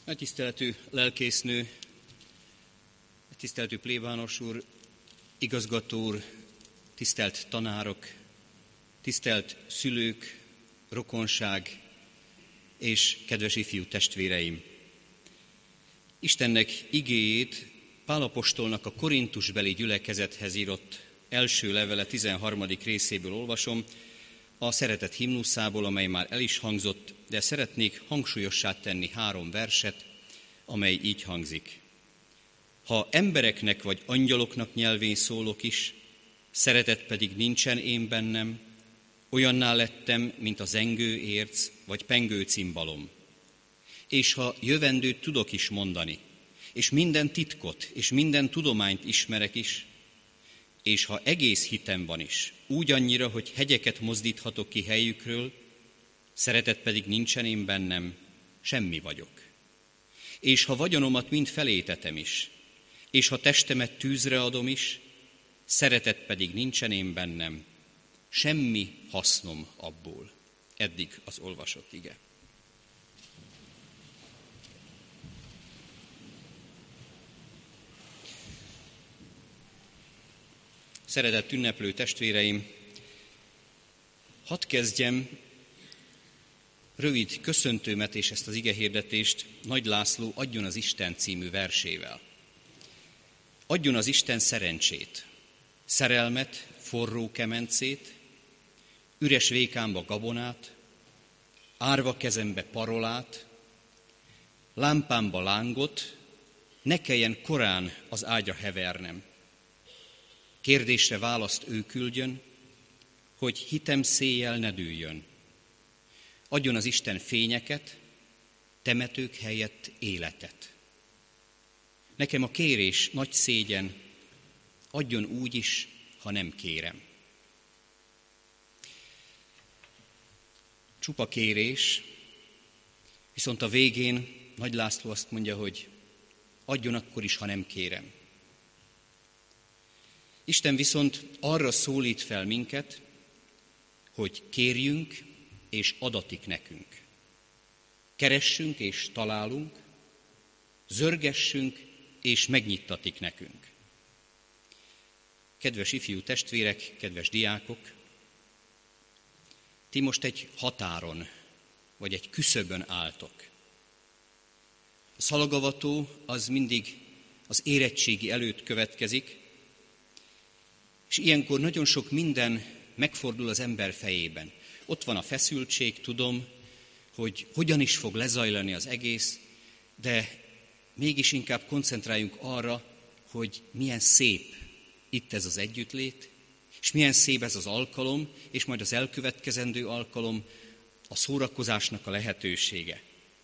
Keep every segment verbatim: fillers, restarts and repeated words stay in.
Nagy tiszteletű lelkésznő, tiszteletű plébános úr, igazgató úr, tisztelt tanárok, tisztelt szülők, rokonság és kedves ifjú testvéreim! Istennek igéjét Pál apostolnak a korintusbeli gyülekezethez írott első levele tizenharmadik részéből olvasom, a szeretet himnuszából, amely már el is hangzott, de szeretnék hangsúlyossá tenni három verset, amely így hangzik. Ha embereknek vagy angyaloknak nyelvén szólok is, szeretet pedig nincsen én bennem, olyanná lettem, mint a zengő érc vagy pengő cimbalom. És ha jövendőt tudok is mondani, és minden titkot és minden tudományt ismerek is, és ha egész hitem van is, úgy annyira, hogy hegyeket mozdíthatok ki helyükről, szeretet pedig nincsen én bennem, semmi vagyok. És ha vagyonomat mind felétetem is, és ha testemet tűzre adom is, szeretet pedig nincsen én bennem, semmi hasznom abból. Eddig az olvasott ige. Szeretett ünneplő testvéreim, hadd kezdjem rövid köszöntőmet és ezt az igehirdetést Nagy László Adjon az Isten című versével. Adjon az Isten szerencsét, szerelmet, forró kemencét, üres vékámba gabonát, árva kezembe parolát, lámpámba lángot, ne kelljen korán az ágyra hevernem. Kérdésre választ ő küldjön, hogy hitem széjjel ne dűljön. Adjon az Isten fényeket, temetők helyett életet. Nekem a kérés nagy szégyen, adjon úgy is, ha nem kérem. Csupa kérés, viszont a végén Nagy László azt mondja, hogy adjon akkor is, ha nem kérem. Isten viszont arra szólít fel minket, hogy kérjünk, és adatik nekünk. Keressünk, és találunk, zörgessünk, és megnyittatik nekünk. Kedves ifjú testvérek, kedves diákok, ti most egy határon, vagy egy küszöbön álltok. A szalagavató az mindig az érettségi előtt következik, és ilyenkor nagyon sok minden megfordul az ember fejében. Ott van a feszültség, tudom, hogy hogyan is fog lezajlani az egész, de mégis inkább koncentráljunk arra, hogy milyen szép itt ez az együttlét, és milyen szép ez az alkalom, és majd az elkövetkezendő alkalom, a szórakozásnak a lehetősége.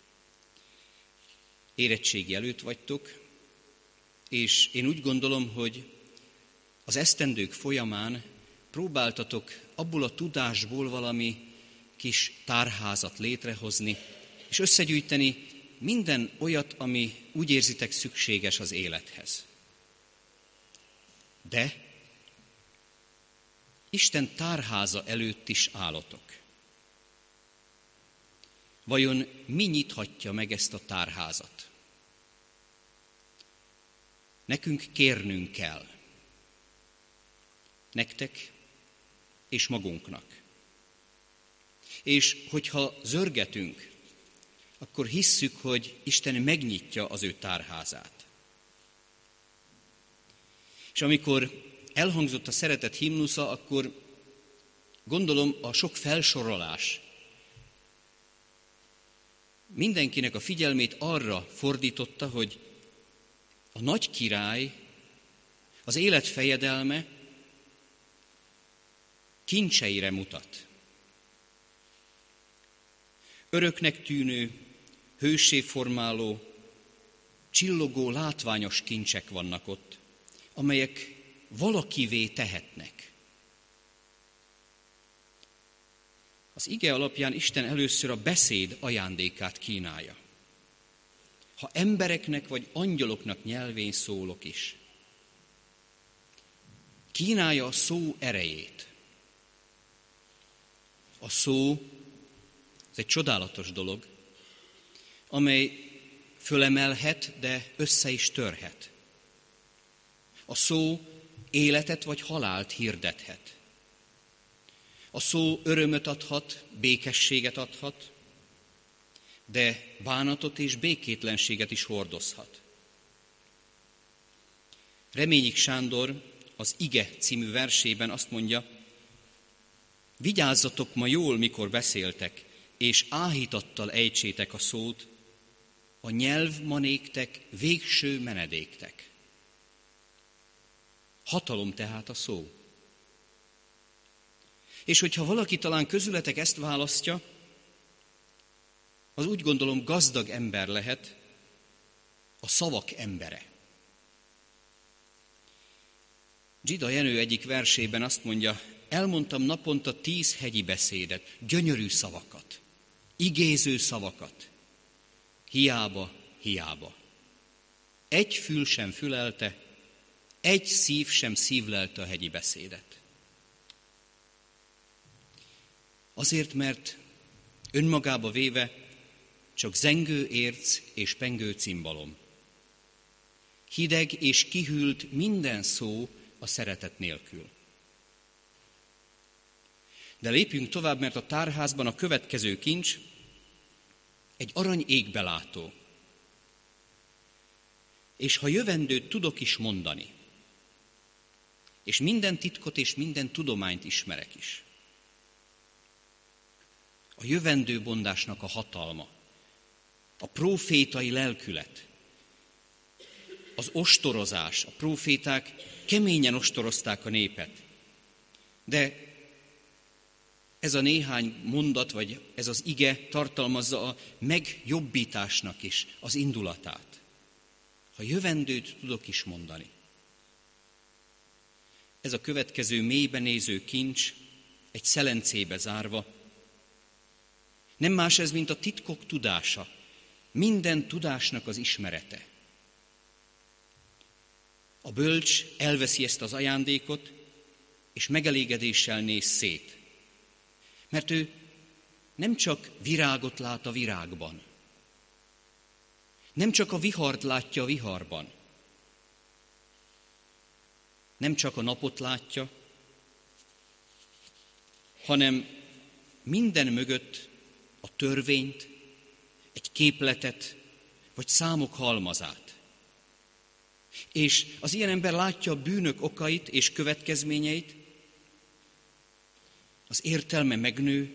Érettségi előtt vagytok, és én úgy gondolom, hogy az esztendők folyamán próbáltatok abból a tudásból valami kis tárházat létrehozni, és összegyűjteni minden olyat, ami úgy érzitek szükséges az élethez. De Isten tárháza előtt is állatok. Vajon mi nyithatja meg ezt a tárházat? Nekünk kérnünk kell. Nektek és magunknak. És hogyha zörgetünk, akkor hisszük, hogy Isten megnyitja az ő tárházát. És amikor elhangzott a szeretet himnusza, akkor gondolom a sok felsorolás mindenkinek a figyelmét arra fordította, hogy a nagy király, az élet fejedelme kincseire mutat. Öröknek tűnő, hőssé formáló, csillogó, látványos kincsek vannak ott, amelyek valakivé tehetnek. Az ige alapján Isten először a beszéd ajándékát kínálja. Ha embereknek vagy angyaloknak nyelvén szólok is. Kínálja a szó erejét. A szó, ez egy csodálatos dolog, amely fölemelhet, de össze is törhet. A szó életet vagy halált hirdethet. A szó örömöt adhat, békességet adhat, de bánatot és békétlenséget is hordozhat. Reményik Sándor az Ige című versében azt mondja: vigyázzatok ma jól, mikor beszéltek, és áhítattal ejtsétek a szót, a nyelv ma néktek végső menedéktek. Hatalom tehát a szó. És hogyha valaki talán közületek ezt választja, az úgy gondolom gazdag ember lehet, a szavak embere. Zsida Jenő egyik versében azt mondja: elmondtam naponta tíz hegyi beszédet, gyönyörű szavakat, igéző szavakat. Hiába, hiába. Egy fül sem fülelte, egy szív sem szívlelte a hegyi beszédet. Azért, mert önmagába véve csak zengő érc és pengő cimbalom. Hideg és kihűlt minden szó a szeretet nélkül. De lépjünk tovább, mert a tárházban a következő kincs egy arany égbelátó. És ha jövendőt tudok is mondani, és minden titkot és minden tudományt ismerek is. A jövendőbondásnak a hatalma, a prófétai lelkület, az ostorozás, a próféták keményen ostorozták a népet. De ez a néhány mondat, vagy ez az ige tartalmazza a megjobbításnak is az indulatát. Ha jövendőt tudok is mondani. Ez a következő mélyben néző kincs, egy szelencébe zárva, nem más ez, mint a titkok tudása, minden tudásnak az ismerete. A bölcs elveszi ezt az ajándékot, és megelégedéssel néz szét. Mert ő nem csak virágot lát a virágban, nem csak a vihart látja a viharban, nem csak a napot látja, hanem minden mögött a törvényt, egy képletet, vagy számok halmazát. És az ilyen ember látja a bűnök okait és következményeit, az értelme megnő,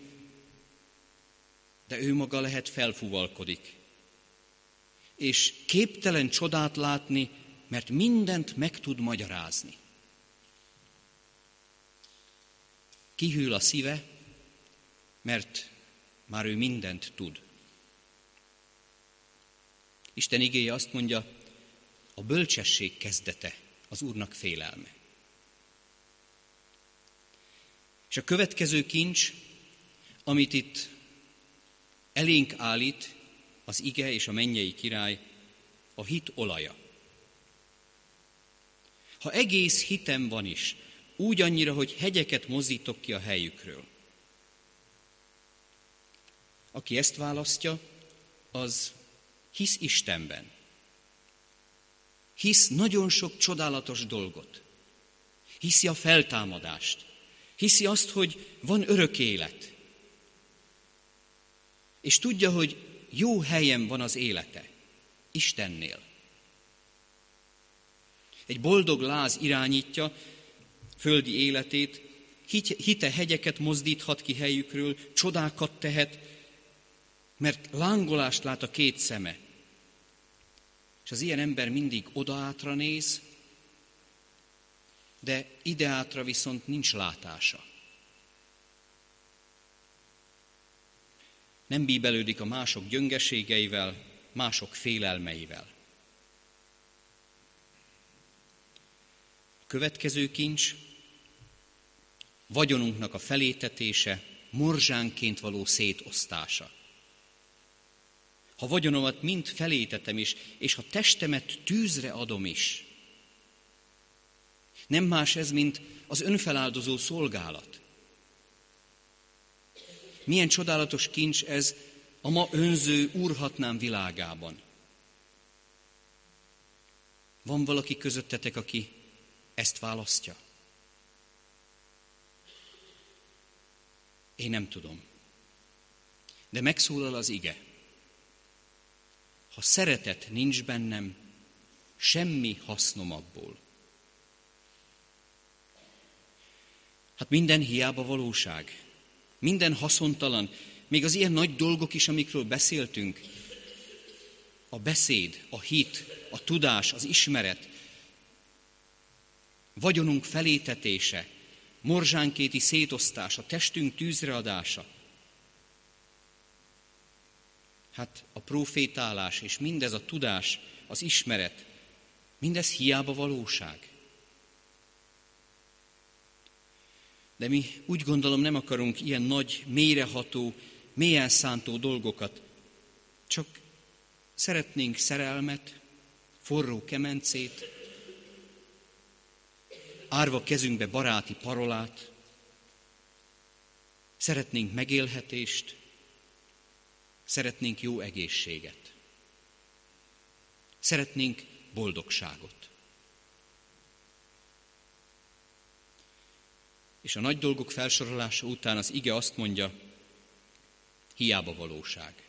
de ő maga lehet felfúvalkodik. És képtelen csodát látni, mert mindent meg tud magyarázni. Kihűl a szíve, mert már ő mindent tud. Isten igéje azt mondja, a bölcsesség kezdete az Úrnak félelme. És a következő kincs, amit itt elénk állít az ige és a mennyei király, a hit olaja. Ha egész hitem van is, úgy annyira, hogy hegyeket mozdítok ki a helyükről. Aki ezt választja, az hisz Istenben. Hisz nagyon sok csodálatos dolgot. Hiszi a feltámadást. Hiszi azt, hogy van örök élet. És tudja, hogy jó helyen van az élete. Istennél. Egy boldog láz irányítja földi életét, hite hegyeket mozdíthat ki helyükről, csodákat tehet, mert lángolást lát a két szeme. És az ilyen ember mindig odaátra néz, de ideátra viszont nincs látása. Nem bíbelődik a mások gyöngeségeivel, mások félelmeivel. A következő kincs, vagyonunknak a felétetése, morzsánként való szétosztása. Ha vagyonomat mind felétetem is, és ha testemet tűzre adom is, nem más ez, mint az önfeláldozó szolgálat. Milyen csodálatos kincs ez a ma önző úrhatnám világában. Van valaki közöttetek, aki ezt választja? Én nem tudom. De megszólal az ige. Ha szeretet nincs bennem, semmi hasznom abból. Hát minden hiába valóság. Minden haszontalan. Még az ilyen nagy dolgok is, amikről beszéltünk. A beszéd, a hit, a tudás, az ismeret, vagyonunk felétetése, morzsánkéti szétosztása, testünk tűzreadása. Hát a profétálás és mindez a tudás, az ismeret, mindez hiába valóság. De mi úgy gondolom nem akarunk ilyen nagy, mélyreható, mélyen szántó dolgokat, csak szeretnénk szerelmet, forró kemencét, árva kezünkbe baráti parolát, szeretnénk megélhetést, szeretnénk jó egészséget, szeretnénk boldogságot. És a nagy dolgok felsorolása után az ige azt mondja, hiába valóság.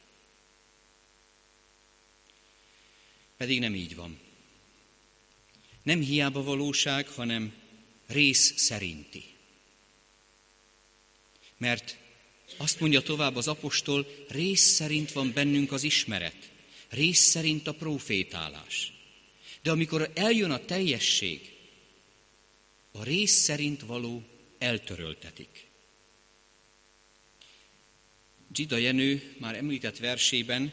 Pedig nem így van. Nem hiába valóság, hanem rész szerinti. Mert azt mondja tovább az apostol, rész szerint van bennünk az ismeret, rész szerint a profétálás. De amikor eljön a teljesség, a rész szerint való eltöröltetik. Zsida Jenő már említett versében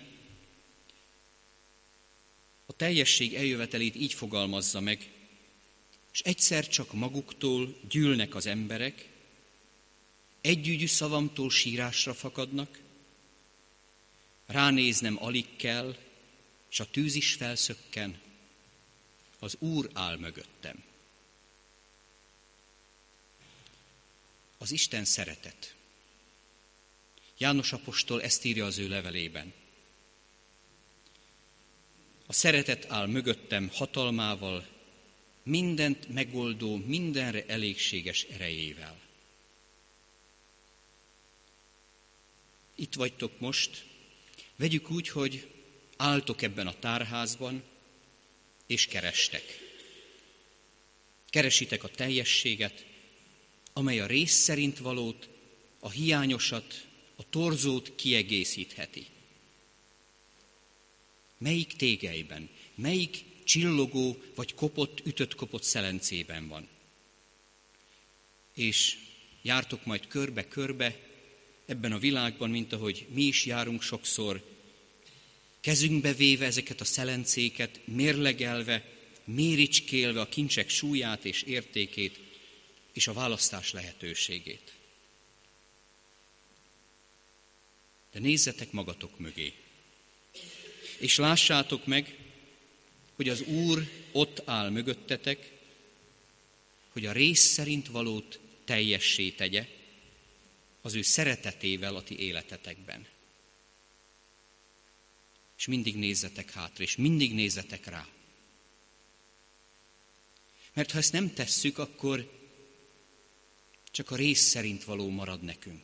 a teljesség eljövetelét így fogalmazza meg, és egyszer csak maguktól gyűlnek az emberek, együgyű szavamtól sírásra fakadnak, ránéznem alig kell, és a tűz is felszökken, az Úr áll mögöttem. Az Isten szeretet. János apostol ezt írja az ő levelében. A szeretet áll mögöttem hatalmával, mindent megoldó, mindenre elégséges erejével. Itt vagytok most, vegyük úgy, hogy álltok ebben a tárházban, és kerestek. Keresitek a teljességet, amely a rész szerint valót, a hiányosat, a torzót kiegészítheti. Melyik tégelyben, melyik csillogó vagy kopott, ütött-kopott szelencében van? És jártok majd körbe-körbe ebben a világban, mint ahogy mi is járunk sokszor, kezünkbe véve ezeket a szelencéket, mérlegelve, méricskélve a kincsek súlyát és értékét, és a választás lehetőségét. De nézzetek magatok mögé, és lássátok meg, hogy az Úr ott áll mögöttetek, hogy a rész szerint valót teljessé tegye az ő szeretetével a ti életetekben. És mindig nézzetek hátra, és mindig nézzetek rá. Mert ha ezt nem tesszük, akkor csak a rész szerint való marad nekünk.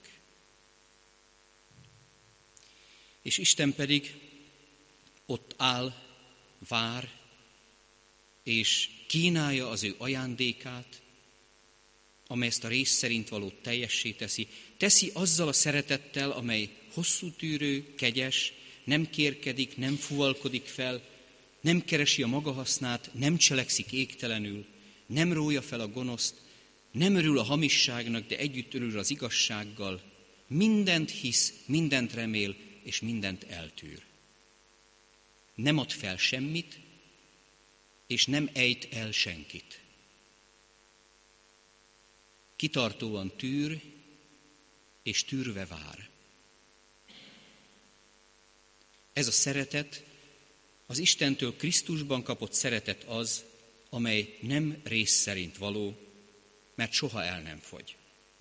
És Isten pedig ott áll, vár, és kínálja az ő ajándékát, amely ezt a rész szerint valót teljessé teszi, teszi azzal a szeretettel, amely hosszú tűrő, kegyes, nem kérkedik, nem fuvalkodik fel, nem keresi a maga hasznát, nem cselekszik égtelenül, nem rója fel a gonoszt, nem örül a hamisságnak, de együtt örül az igazsággal, mindent hisz, mindent remél, és mindent eltűr. Nem ad fel semmit, és nem ejt el senkit. Kitartóan tűr, és tűrve vár. Ez a szeretet, az Istentől Krisztusban kapott szeretet az, amely nem rész szerint való, mert soha el nem fogy.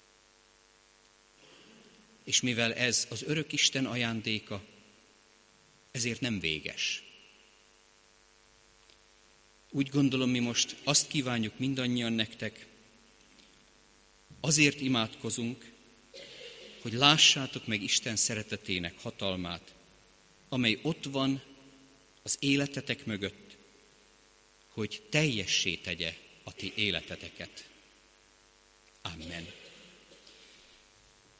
És mivel ez az örök Isten ajándéka, ezért nem véges. Úgy gondolom, mi most azt kívánjuk mindannyian nektek, azért imádkozunk, hogy lássátok meg Isten szeretetének hatalmát, amely ott van az életetek mögött, hogy teljessé tegye a ti életeteket. Amen.